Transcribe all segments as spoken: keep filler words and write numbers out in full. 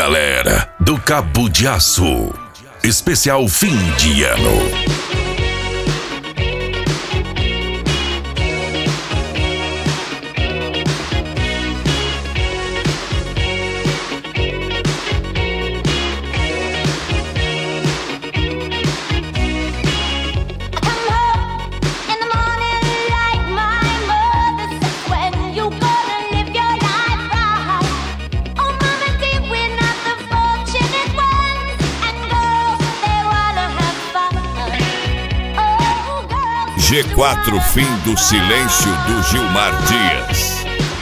galera do Cabo de Aço. Especial fim de ano. G quatro, fim do silêncio do Gilmar Dias.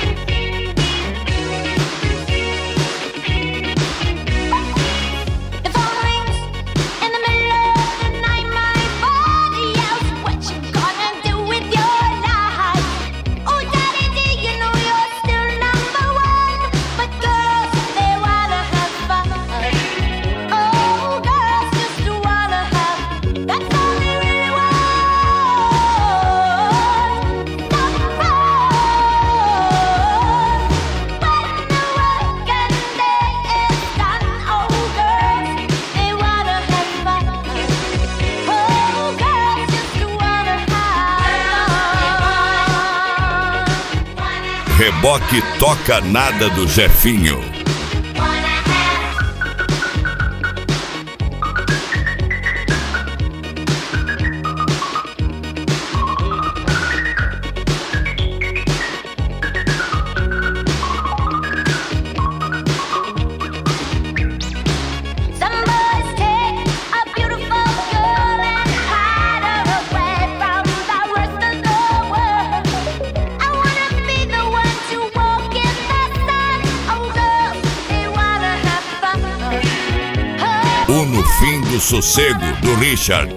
Reboque Toca Nada do Jefinho. O No Fim do Sossego, do Richard.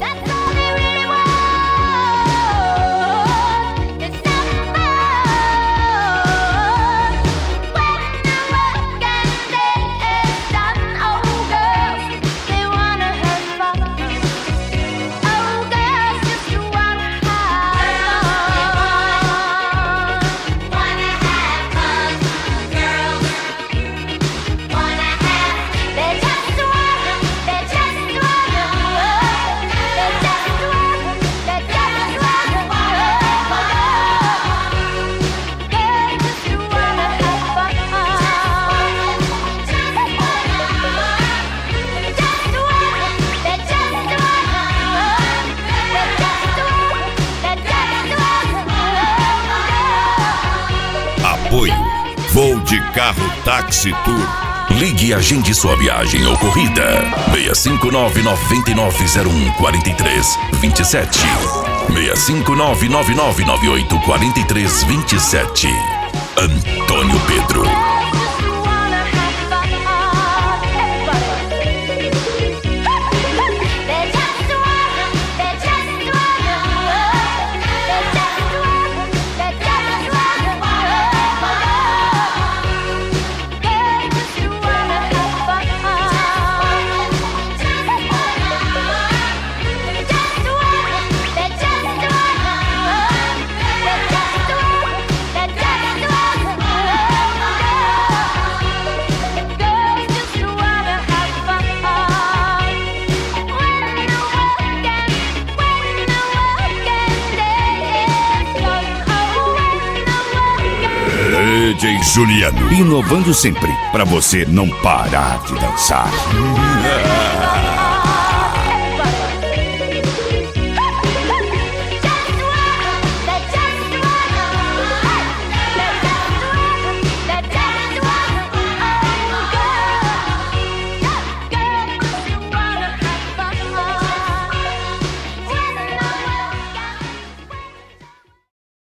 Apoio Voo de Carro Táxi Tour. Ligue e agende sua viagem ou corrida. seis cinco nove, nove nove zero um, quatro três dois sete. seis cinco nove, nove nove nove oito, quatro três dois sete. Antônio Pedro. D J Juliano, inovando sempre, pra você não parar de dançar.